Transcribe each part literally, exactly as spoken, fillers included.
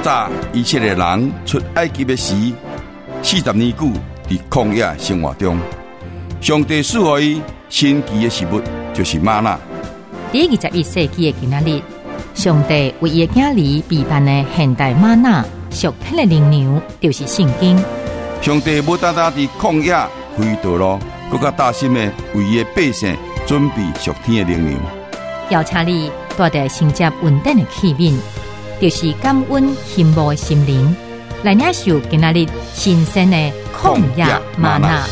早以色列人出埃及的时，四十年久伫曠野生活中，上帝赐予伊神奇的食物，就是吗哪。 第二十一世纪的今仔日，上帝为伊的囝儿备办的现代吗哪属天的灵粮，就是圣经。 上帝无单单伫曠野开道路，更加大心的为伊的百姓准备属天的灵粮。 邀请你带着承接稳定的器皿，就是感恩羡慕的心灵，来领受今仔日新鲜的曠野嗎哪。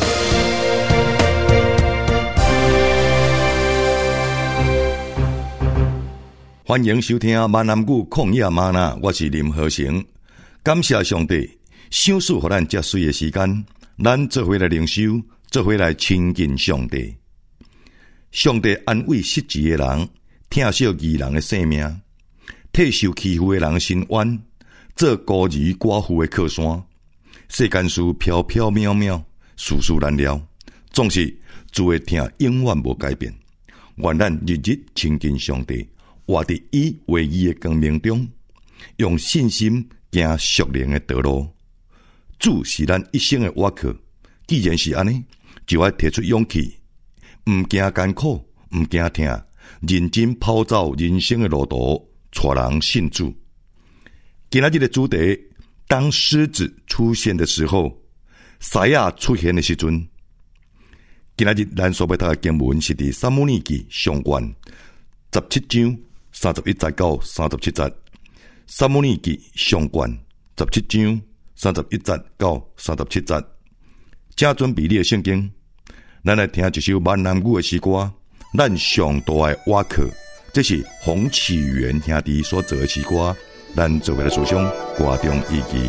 欢迎收听闽南语曠野嗎哪，我是林和成。感谢上帝赏赐予咱遮水的时间，咱做伙来灵修，做伙来亲近上帝。上帝安慰失志的人，疼惜义人的性命，替受欺负的人伸冤，做孤兒寡婦的靠山。世間事飄飄渺渺，事事難料，總是主的疼永遠無改變。願咱日日親近上帝，活佇伊為義的光明中，用信心行屬靈的道路。主是咱一生的倚靠。既然是安尼，就要提出勇氣，唔驚艱苦，唔驚痛，認真跑走人生的路途，帶人信主。今仔日的主題，當獅子出現的時候，獅子出現的時陣。今仔日咱所要讀的經文是佇撒母耳記上卷十七章三十一節到三十七節。撒母耳記上卷十七章三十一節到三十七節。請準備你的聖經，咱來聽一首閩南語的詩歌。咱上大的倚靠，這是洪啟源兄弟所做的詩歌，咱做為了思想歌中意義。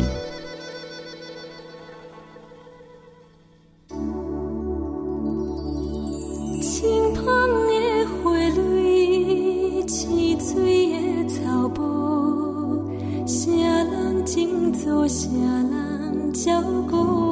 清芳的花蕊，青水的草坡，誰人種作，誰人照顧。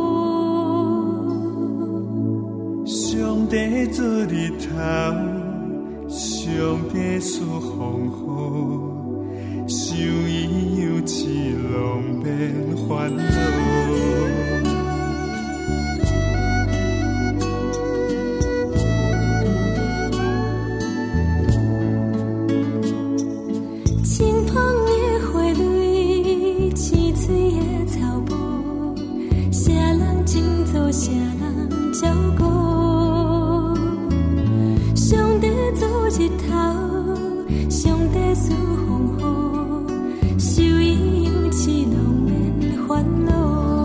上帝做日頭，上帝賜風雨，受伊有刺攏免煩惱。清芳的花蕊，青翠的草坡，誰人種作，誰人照顧。上帝做日頭，上帝賜風雨，受伊有刺攏免煩惱。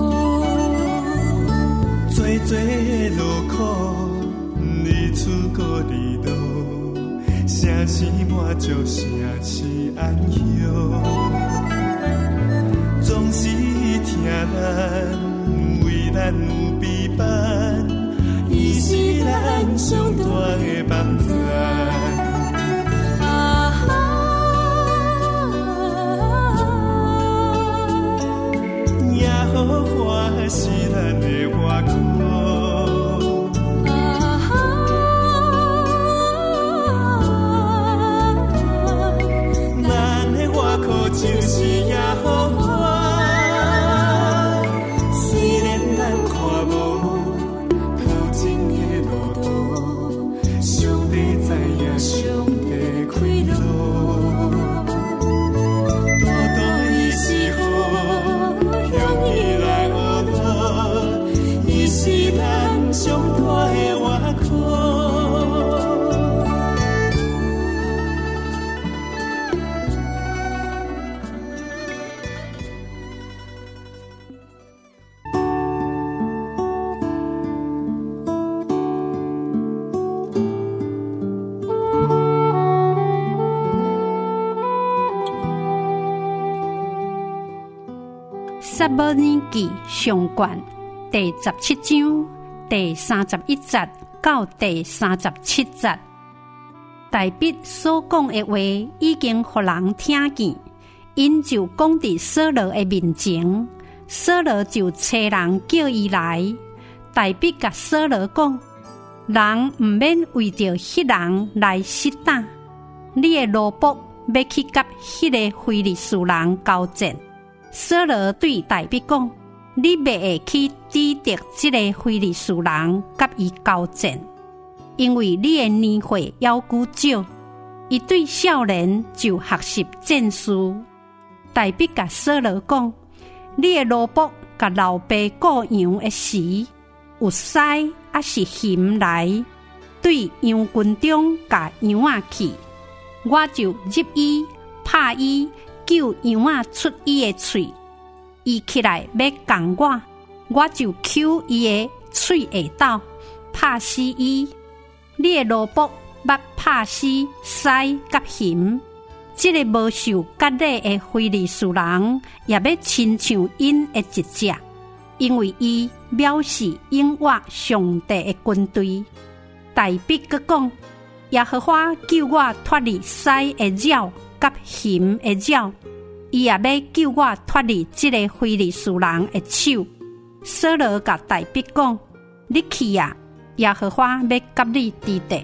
最最的勞苦，日出過日落，城市滿足，城市安歇。總是聽咱為咱有備辦。伊是咱上大的幫助，啊哈！耶和華是咱的倚靠，啊哈！咱的倚靠就是耶和華，雖然咱看無。上帝開路，多多伊是好，向伊來學路，伊是咱上大的倚靠。 撒母耳記上卷第十七章第三十一節到第三十七節，大衛所講的話已經予人聽見，因就講佇掃羅的面前，掃羅就找人叫伊來。大衛甲掃羅講：人毋免為着迄人來試膽，你的奴僕要去甲迄個非利士人交戰。 扫罗对大逼讲：你袂会去抵敌这个非利士人，甲伊交战，因为你的年岁要久少。伊对少年就学习战术。大逼甲扫罗讲：你的萝卜甲老爸过羊的时，有狮还是熊来，对羊群中甲羊仔去，我就入伊拍伊，救羊仔出伊的喙。伊起来要赶我，我就揪伊的喙下斗，拍死伊。你的萝卜捌拍死狮甲熊，这个无受割礼的非利士人也要亲像因的一只，因为伊藐视永活上帝的军队。大逼佫讲：耶和华救我脱离狮的爪甲熊的爪，伊也要救我脱离这个非利士人的手。扫罗甲大逼讲：你去啊，耶和华要甲你抵敌。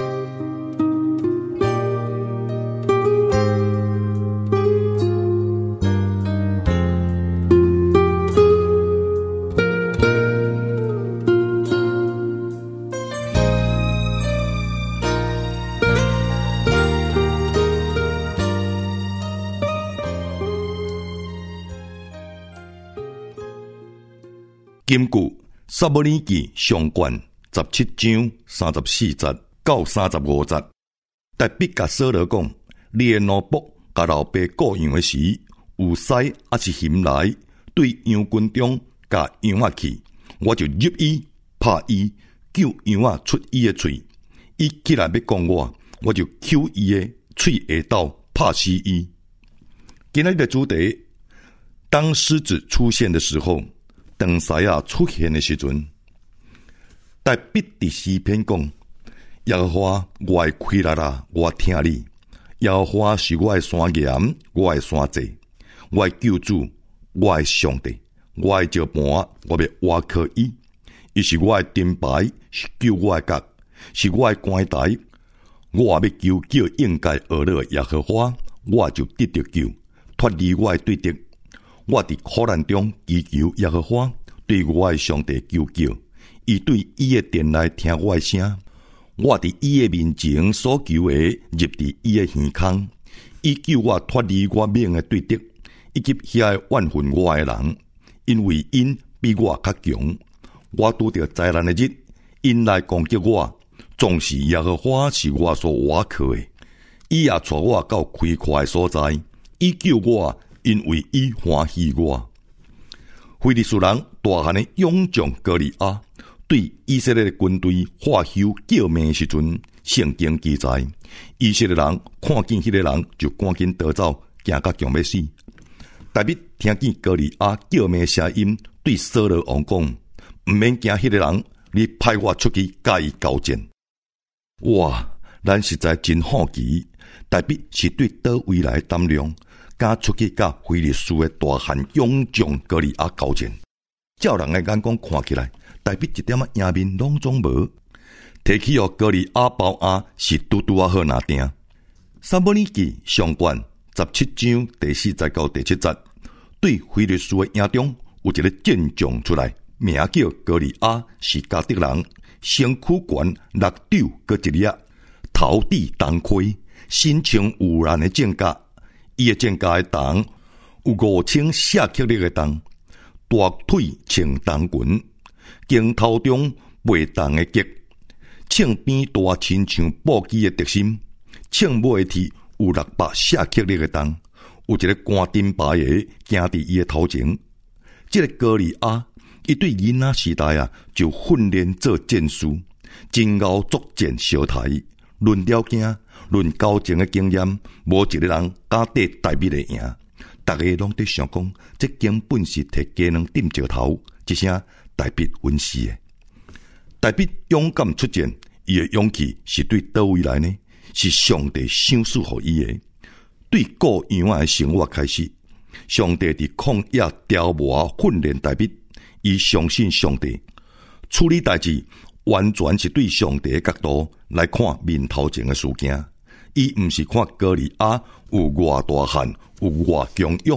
根据撒母耳記上卷十七章三十四節到三十五節，大逼甲掃羅講：你的奴僕甲老爸過羊的時，有獅還是熊來，對羊群中甲羊仔去，我就入伊拍伊，救羊仔出伊的喙。伊起來要講我，我就揪伊的喙下斗，拍死伊。今日的主題，當獅子出現的時候。當西亞出現的時陣，大逼佇詩篇講：耶和華我的虧力啦，我聽你；耶和華是我的山岩，我的山寨，我的救主，我的上帝，我的石盤，我要挖靠伊。伊是我的盾牌，是救我的角，是我的關台。我要求叫應該而樂耶和華，我就得着救，脫離我的對敵。我佇苦難中祈求耶和華，對我的上帝求救，伊對伊的殿內聽我的聲。我佇伊的面前所求的，入佇伊的耳孔。伊救我脫離我命的對敵，以及遐怨恨我的人，因為因比我較強。我拄着災難的日，因來攻擊我，總是耶和華是我所倚靠的。伊也帶我到開闊的所在，伊救我。因為伊歡喜我。非利士人大漢的勇將歌利亞對以色列的軍隊發響叫命的時陣，聖經記載，以色列人看見迄個人就趕緊逃走，驚甲強要死。大衛聽見歌利亞叫命的聲音，對掃羅王講：毋免驚迄個人，你派我出去甲伊交戰。哇，咱實在真好奇，大衛是對倒位來膽量？敢出去甲非利士的大漢勇將歌利亞交戰，照人的眼光看起來，大衛一點仔贏面攏總無。提起哦，歌利亞包壓是拄拄啊好拿定。撒母耳記上卷十七章第四節到第七節，對非利士的營中有一個戰將出來，名叫歌利亞，是迦得人，身軀懸六肘各一粒，頭抵銅盔，身穿有藍的戰甲。伊的戰甲的銅有五千舍克勒的銅，大腿穿銅裙，頸頭中賣銅的結，槍邊大親像布機的特心，槍尾的有六百舍克勒的銅，有一個冠盾牌的行佇伊的頭前。這個歌利亞，伊對囡仔時代啊，就訓練做戰士，真熬作戰小台，論了解。論交戰的經驗，無一個人敢對大衛來贏。大家攏在想講，這根本是摕雞卵頂石頭，一聲大衛穩死的。大衛勇敢出戰，伊的勇氣是對倒位來呢？是上帝賞賜予伊的。對過羊仔的生活開始，上帝佇曠野雕磨訓練大衛，伊相信上帝處理代志，完全是對上帝的角度來看面頭前的事件。伊毋是看歌利亞有偌大漢，有偌強勇，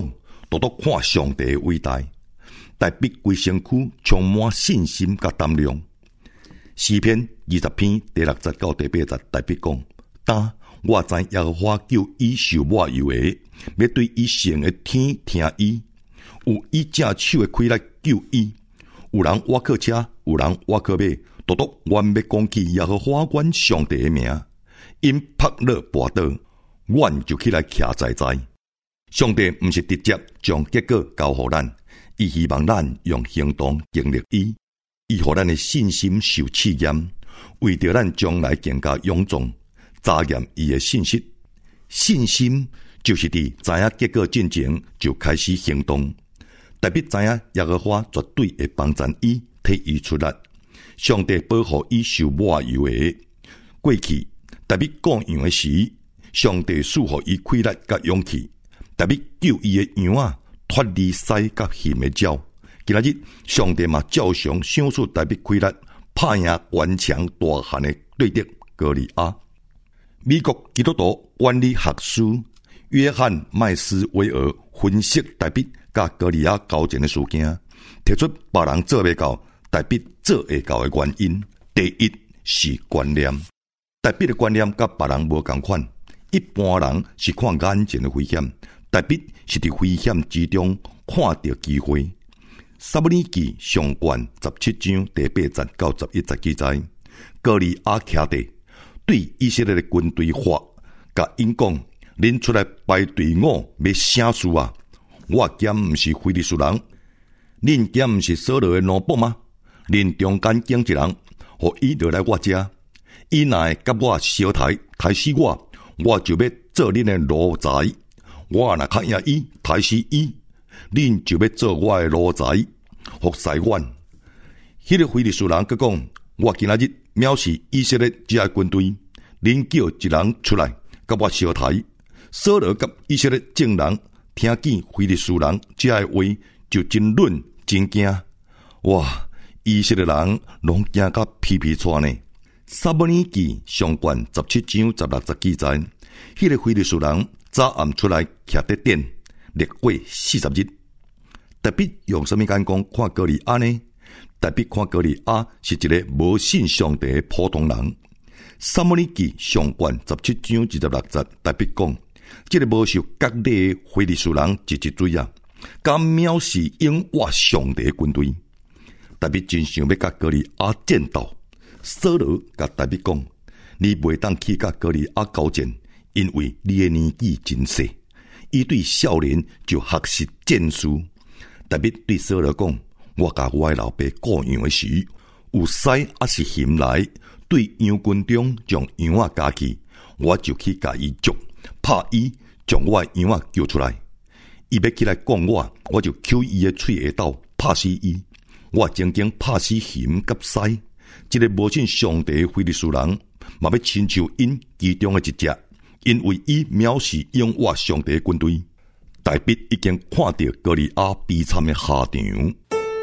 独独看上帝的伟大。大必规身躯充满信心甲胆量。诗篇二十篇第六节到第八节，大必讲：但我知耶和华叫伊受我有的，要对伊成的天听伊，有伊正手的开来救伊。有人挖靠车，有人挖靠马，独独原要讲起耶和华阮上帝的名。因拍落跋倒，阮就起来徛在在。上帝毋是直接将结果交予咱。伊希望咱用行动经历伊，伊予咱的信心受试验，为着咱将来更加勇壮，查验伊的信息。信心就是伫知影结果进前就开始行动。特别知影耶和华绝对会帮助伊，替伊出力。上帝保护伊受抹油的过去，特别讲羊的时，上帝赐予伊气力甲勇气，特别救伊的羊啊脱离狮甲熊的爪。今仔日上帝嘛照常赏赐特别气力，拍赢顽强大汉的对敌歌利亚。美国基督徒管理学师约翰麦斯威尔分析特别甲歌利亚交战的事件，提出别人做袂到，特别做会到的原因。第一是观念，特别的观念甲别人无同款。一般人是看眼前的危险，特别是伫危险之中看到机会。撒母耳记上卷十七章第八节到十一节记载，歌利亚徛地对以色列的军队发，甲因讲：恁出来排队伍要啥事啊？我兼毋是非利士人，恁兼毋是扫罗的奴仆吗？恁中间拣一人，互伊落来我家，伊若会甲我相抬，抬死我，我就要做恁的奴才；我若较赢伊，抬死伊，恁就要做我的奴才，服侍阮。迄个非利士人佮讲：我今仔日藐视以色列这军队，恁叫一人出来甲我相抬。扫罗甲以色列众人听见非利士人这话，就真论真惊。哇！以色列人拢惊甲皮皮喘呢。撒母耳记上卷十七章十六节记载，迄个非利士人早暗出来徛伫殿，历过四十日。特别用什么眼光看歌利亚呢？特别看歌利亚是一个无信上帝的普通人。撒母耳记上卷十七章二十六节特别讲，这个无受割礼的非利士人一一追啊，敢藐视永活上帝的军队。特别真想要甲歌利亚战斗，扫罗甲特别讲：你袂当去甲歌利亚交战，因为你的年纪真细。伊对少年就学习战术。特别对扫罗讲：我甲我的老爸雇羊的时，有狮还是熊来，对羊群中将羊仔夹去，我就去甲伊捉，拍伊，将我的羊仔救出来。伊要起来讲我，我就抽伊的喙下刀，拍死伊。我曾经拍死熊甲狮，这个无信上帝的非利士人，嘛要亲像因其中的一只，因为伊藐视永活上帝的军队。大必已经看到歌利亚悲惨的下场。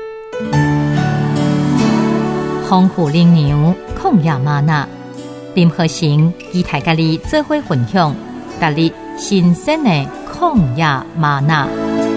丰富灵牛抗亚玛纳林和成与大家哩做伙分享，达日新鲜的抗亚玛纳。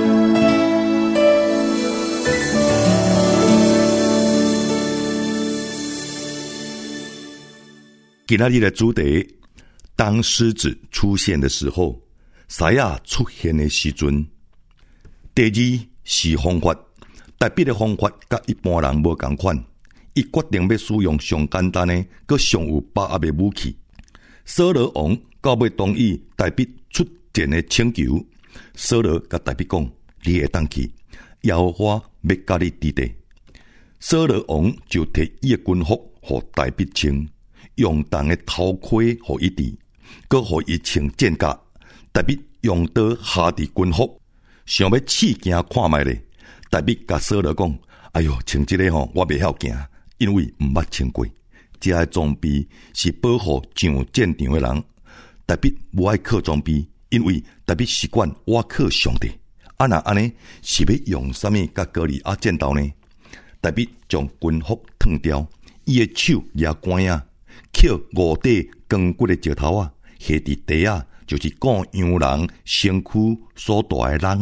今仔日的主题，当狮子出现的时候，狮仔出现的时阵。第二是方法，特别的方法甲一般人无同款。伊决定要使用上简单的、佮上有把握的武器。扫罗王到尾同意大必出战的请求。扫罗甲大必讲：你会当去，耶和华要甲你伫地。扫罗王就摕伊的军服互大必穿。用重的头盔互伊戴，佮互伊穿战甲，特别用刀下伫军服，想要试惊看卖咧。特别甲扫罗讲：哎哟，穿这个吼，我袂晓惊，因为毋捌穿过。这个装备是保护上战场的人，特别无爱靠装备，因为特别习惯我靠上帝。啊那安尼是要用啥物甲歌利亚战斗呢？特别将军服脱掉，伊的手也关啊。捡五块光骨的石头啊，下伫地啊，就是赶羊人身躯所大的人啊，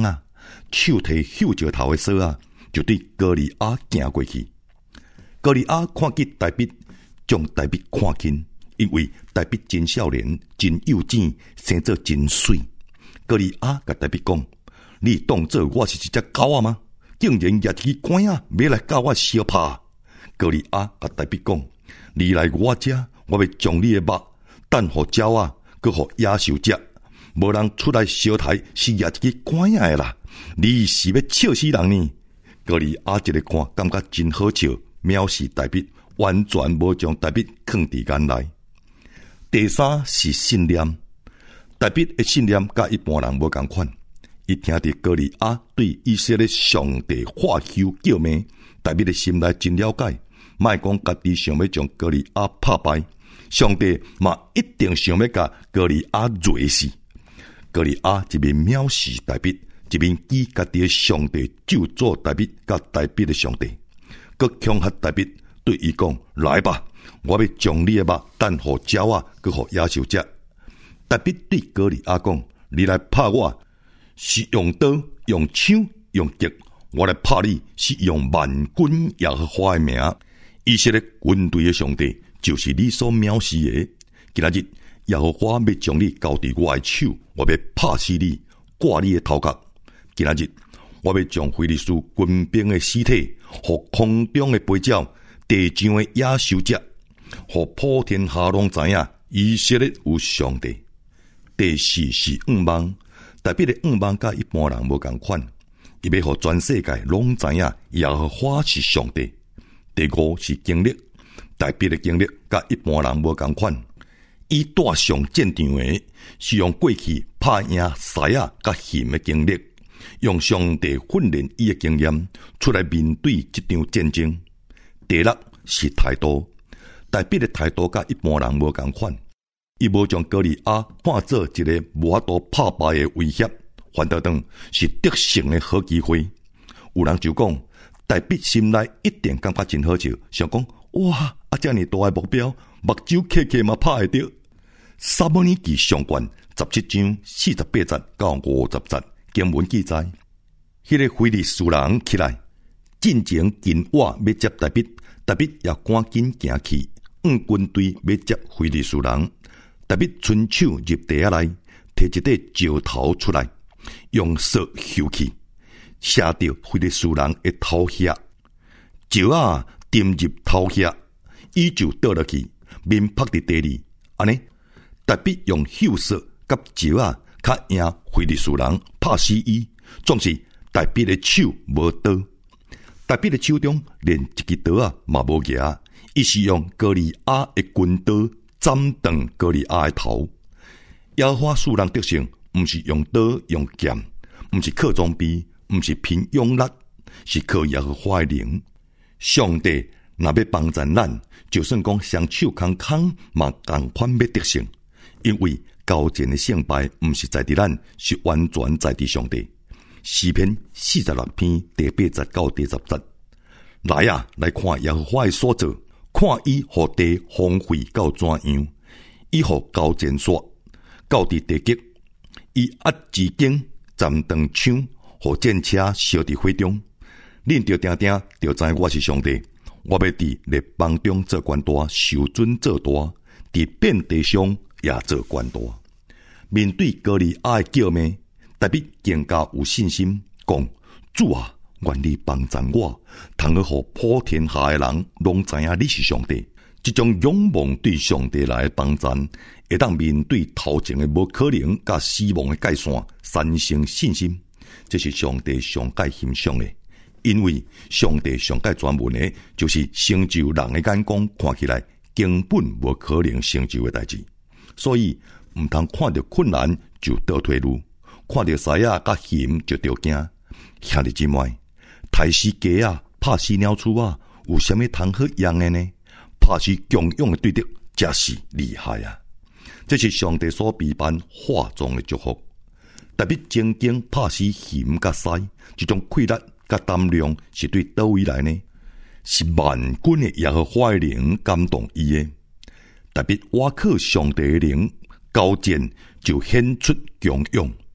手提嗅石头的锁啊，就对歌利亚行过去。歌利亚看见大卫，将大卫看轻，因为大卫真少年、真幼稚，生做真水。歌利亚甲大卫讲：“你当作我是一只狗仔吗？竟然拿起管啊，要来教我相拍！”歌利亚甲大卫讲：“你来我家，我要将你的肉等互鸟啊，佮互野兽食。无人出来烧台是拿一支管啊的啦！你是要笑死人呢？”歌利亚一个看，感觉真好笑。藐视大卫，完全无将大卫放伫眼内。第三是信念，大卫的信念甲一般人无共款。伊听到歌利亚对以色列上帝化休叫骂，大卫的心内真了解。莫讲家己想要将歌利亚拍败，上帝嘛一定想要甲歌利亚瑞死。歌利亚一面藐视大卫，一面记家己的上帝咒诅大卫甲大卫的上帝。佮恐吓大卫，对伊讲：“来吧，我要将你的肉等互鸟啊，佮互野兽食。”大卫对歌利亚讲：“你来拍我，是用刀、用枪、用戟；我来拍你，是用万军耶和华的名。以色列军队的上帝，就是你所藐视的。今仔日耶和华要将你交伫我的手，我要拍死你，割你的头壳。今仔日我要将非利士军兵的尸体，互空中的飞鸟、地上的野兽食，互普天下拢知影以色列有上帝。”第四是愿望，大卫的愿望甲一般人无共款，伊要互全世界拢知影耶和华是上帝。第五是经历，大卫的经历甲一般人无共款，伊带上战场的是用过去拍赢狮仔甲熊的经历。用上帝训练伊的经验出来面对这场战争。第六是态度，大卫的态度甲一般人无共款，伊无将歌利亚看作一个无法度拍败的威胁，反倒当是得胜的好机会。有人就讲，大卫心内一定感觉真好笑，想讲哇，啊这么大的目标，目睭刻刻嘛拍会到。撒母耳记上卷十七章四十八节到五十节。经文记载，迄、那个非利士人起来，进前近我要接大卫，大卫也赶紧行去，往军队要接非利士人。大卫伸手入地下来，摕一块石头出来，用石抽去，射到非利士人的头壳，石啊沉入头壳，伊就倒落去，面趴伫地里。安尼，大卫用秀石甲石啊。较赢非利士人拍死伊，总是大卫的手无刀，大卫的手中连一支刀啊嘛无拿，伊是用歌利亚的军刀斩断歌利亚的头。耶和华使人得胜，毋是用刀用剑，毋是靠装备，毋是凭勇力，是靠耶和华的灵。上帝若要帮助咱，就算讲双手空空，嘛同款要得胜，因为交战的胜败，毋是在伫咱，是完全在伫上帝。诗篇四十六篇第八节到第十节，来啊，来看耶和华的所做，看伊互地荒废到怎样，伊互交战煞到伫地极，伊压支弓，斩断枪，互战车烧伫火中。恁着定定着知我是上帝，我要伫列邦中做官大，受尊做大，伫遍地上也做官大。面对歌利亚的叫骂，大卫更加有信心，讲：主啊，愿你帮助我，通好互普天下的人拢知影你是上帝。这种仰望对上帝来的帮助，会当面对头前的无可能甲死亡的界线，产生信心。这是上帝上界欣赏的，因为上帝上界专门的，就是成就人的眼光看起来根本无可能成就的代志。所以毋通看到困难就倒退路，看到狮仔甲熊就着惊。兄弟姊妹，杀死鸡啊，拍死鸟鼠啊，有啥物通好用的呢？拍死强勇的对敌，才是厉害啊！这是上帝所批判化妆的祝福。特别精经拍死熊甲狮，这种气力甲胆量是对倒位来呢？是万军的耶和华的灵感动伊的。特别倚靠上帝的灵，交战就显出强勇。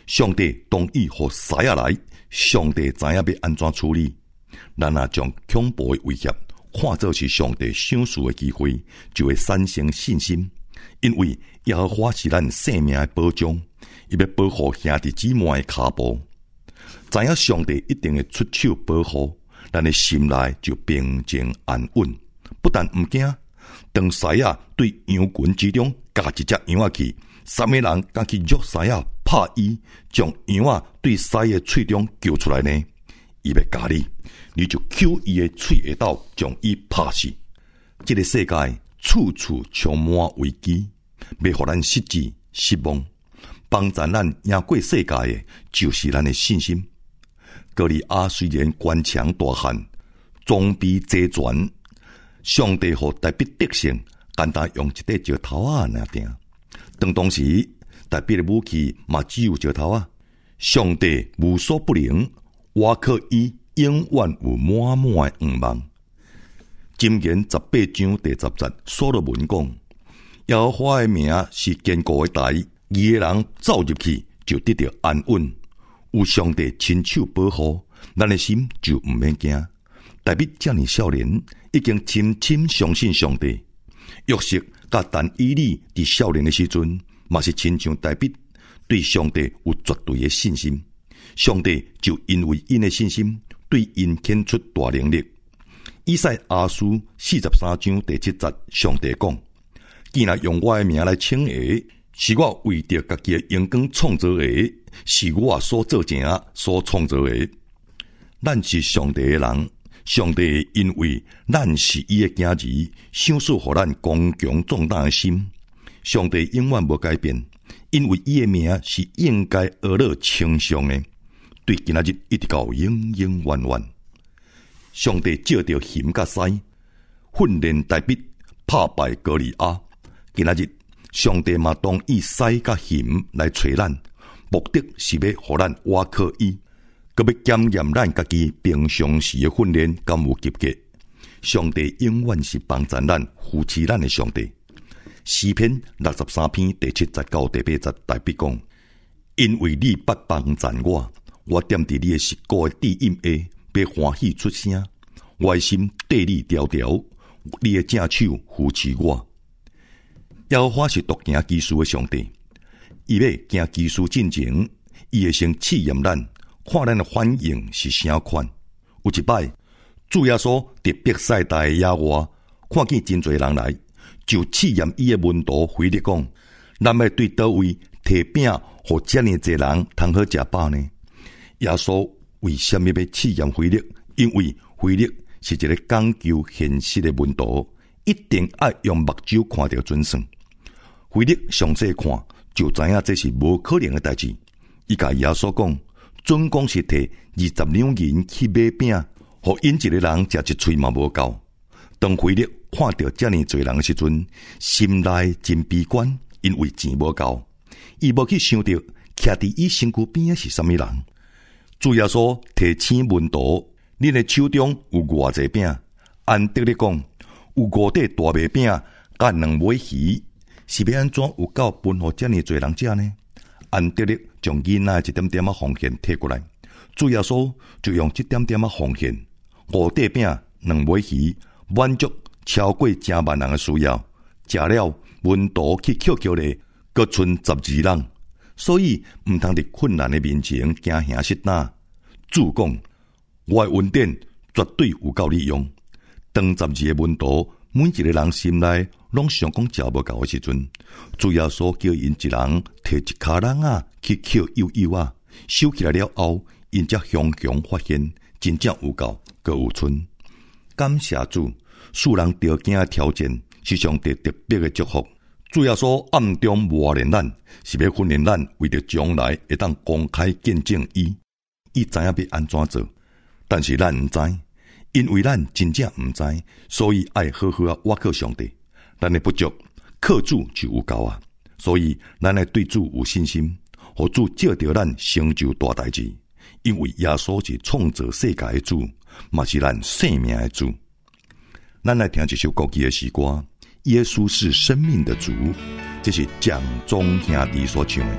上帝同意互狮仔来，上帝知影要安怎处理。咱若将恐怖的威胁看作是上帝赏赐的机会，就会产生信心。因为耶和华是咱性命的保障，伊要保护兄弟姊妹的脚步。知影上帝一定会出手保护，咱的心内就平静安稳，不但毋惊。当狮仔对羊群之中夹一只羊仔去，三个人敢去捉狮仔拍伊，将羊仔对狮的喙中揪出来呢？伊要咬你，你就揪伊的喙下斗，将伊拍死。这个世界处处充满危机，要互咱失志失望。帮助咱赢过世界的，就是咱的信心。歌利亚虽然官强大汉，装备齐全，上帝互大必得胜，简单用一块石头啊那定。当当时大必的武器嘛只有石头啊，上帝无所不能，我靠伊永远有满满的愿望。箴言十八章第十節，所羅門講：耶和華的名是堅固的台，義的人走入去就得到安穩。有上帝親手保護，咱的心就唔免驚。大必這麼少年，已經深深相信上帝。約瑟甲但以理佇少年的時陣，嘛是親像大必對上帝有絕對的信心。上帝就因為因的信心，對因獻出大能力。以賽亞書四十三章第七節，上帝講：既然用我的名來稱義，是我為着家己的榮光創造的，是我所做成所創造的。咱是上帝的人，上帝因為咱是伊的囝兒，賞賜予咱剛強壯大的心。上帝永遠無改變，因為伊的名是應該學樂稱頌的，對今仔日一直到永永遠遠。上帝借着鹽甲屎訓練大必拍敗歌利亞，今仔日上帝嘛當以屎甲鹽來找咱，目的是要互咱倚靠伊，佮要檢驗咱家己平常時的訓練敢有及格。上帝永遠是幫助咱、扶持咱的上帝。詩篇六十三篇第七節到第八節，大必講：因為你不幫助我，我踮佇你的膝骨的地蔭下。要歡喜出聲，我的心綴你條條，你的正手扶持我。耶和華是獨行奇事的上帝，伊要行奇事進前，伊會先試驗咱，看咱的反應是啥款。有一擺，主耶穌佇伯賽大的野外，看見真濟人來，就試驗伊的門徒腓力講：咱要對叨位摕餅，互遮爾濟人通好食飽呢？耶穌為什麼要試驗腓力？因為腓力是一個講究現實的門徒，一定要用目睭看到準算。腓力詳細看，就知影這是無可能的代志。伊甲耶穌講，準講是摕二十兩銀去買餅，互因一個人食一喙嘛無夠。當腓力看到遮爾濟人的時陣，心內真悲觀，因為錢無夠，伊無去想到徛佇伊身軀邊的是啥物人。主耶穌提醒門徒：恁的手中有偌濟餅？安德烈講：有五塊大麥餅，甲兩尾魚，是要安怎有夠分予遮爾濟人食呢？安德烈將囡仔一點點仔奉獻摕過來，主耶穌就用一點點仔奉獻五塊餅、兩尾魚，滿足超過正萬人的需要。食了，門徒去扣扣咧，各剩十二人。所以唔通佇困難的面前驚嚇失膽。主講：我的恩典絕對有夠你用。當十二個門徒每一個人心內攏想講食無夠的時陣，主耶穌叫因一人摕一卡人啊去扣幼幼啊，收起來了後，因才雄雄發現真正有夠，閣有剩。感謝主，世人條件的條件是上帝特別的祝福。主耶穌暗中磨練咱，是要訓練咱為着將來會當公開見證伊。伊知影要安怎做，但是咱唔知，因為咱真正唔知，所以愛好好啊倚靠上帝。咱的不足，靠主就有夠啊。所以咱愛對主有信心，互主借着咱成就大代志。因為耶穌是創造世界的主，嘛是咱生命的主。咱來聽一首國語的詩歌。耶穌是生命的主，這是蔣中兄弟所唱的。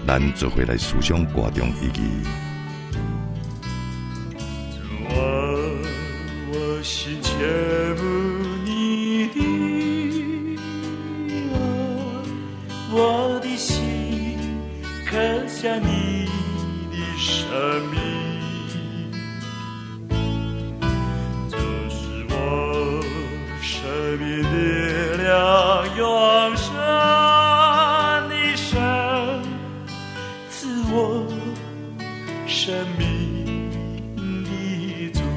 咱做伙来思想歌中一句。 我我心切慕你的爱，我的心刻下你的生命，这是我生命的力量，永生的神赐我生命的主，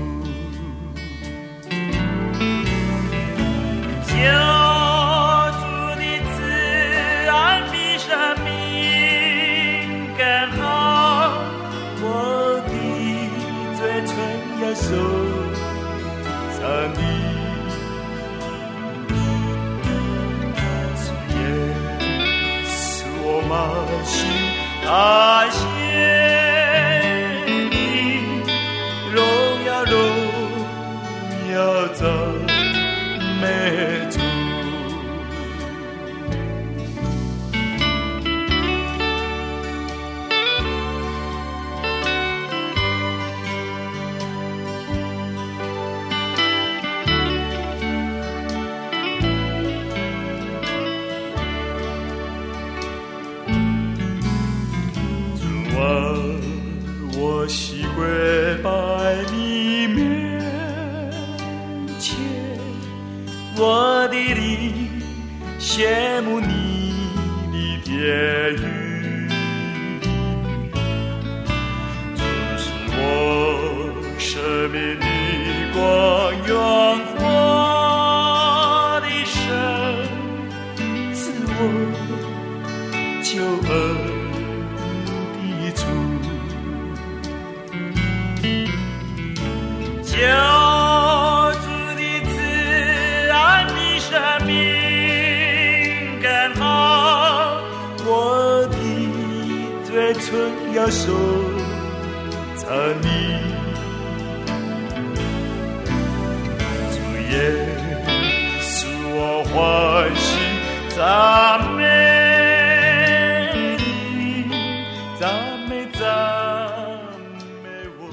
救主的慈爱比生命更好，我的嘴唇要收藏你，主耶稣我满心感谢你，荣耀荣耀赞美主。我习跪拜你面前，我的灵羡慕你的殿宇，这是我生命的光，永活的神赐我救恩的主。救主的慈爱比生命更好，我的嘴唇要收藏你，主耶稣我欢喜赞美你，赞美赞美我。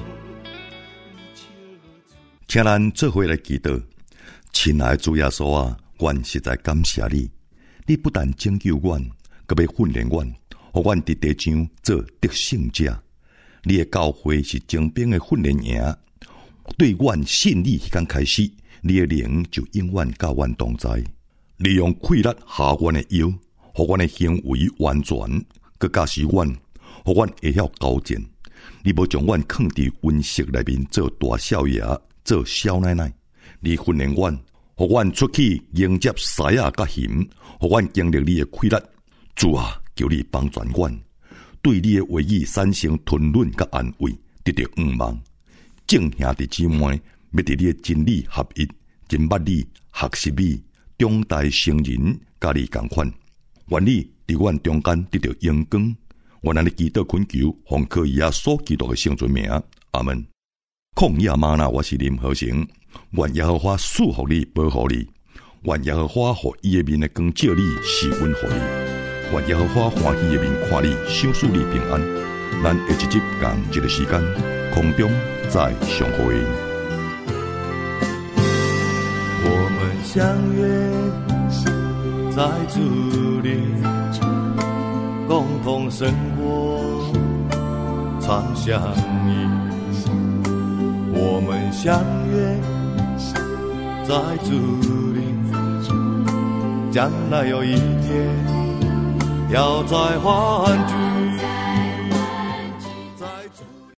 请咱做伙来祈祷，亲爱的主耶稣啊，阮实在感谢你，你不但拯救阮，阁要训练阮，互阮伫地上做得胜者。你的教会是精兵的训练营，对阮信你迄天开始，你的灵就永远甲阮同在。利用溃力下阮的腰，互阮的行为完全，阁驾驶阮，互阮会晓交战。你无将阮放伫温室内面做大少爷。做少奶奶，你训练阮，互阮出去迎接狮仔甲熊，互阮经历你的溃力。主啊，求你帮助阮，对你的话语产生吞忍甲安慰，得到愿望。正兄弟姊妹，要伫你的真理合一，真捌你，学习你，长大成人，甲你同款。愿你伫阮中间得到阳光。愿咱的祈祷恳求，奉靠耶稣基督的圣尊名，阿门。旷野吗哪，我是林和成。愿耶和华赐福你，保护你。愿耶和华互伊的面的光照你，施恩互你。愿耶和华欢喜的面看你，赏赐你平安。咱下一集同一个时间，空中再相会。 我们相约在主里，共同生活，常相依。我们相约在主里，将来有一天要再欢聚。